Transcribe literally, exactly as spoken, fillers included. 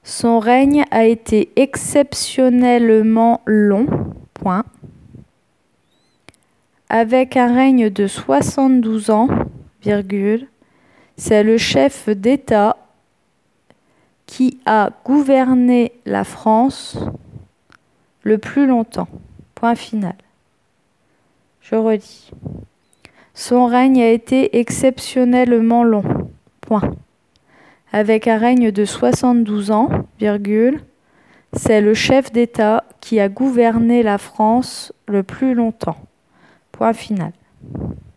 Son règne a été exceptionnellement long, point. Avec un règne de soixante-douze ans, virgule, c'est le chef d'État qui a gouverné la France le plus longtemps. Point final. Je redis. Son règne a été exceptionnellement long. Point. Avec un règne de soixante-douze ans, virgule, c'est le chef d'État qui a gouverné la France le plus longtemps. Point final.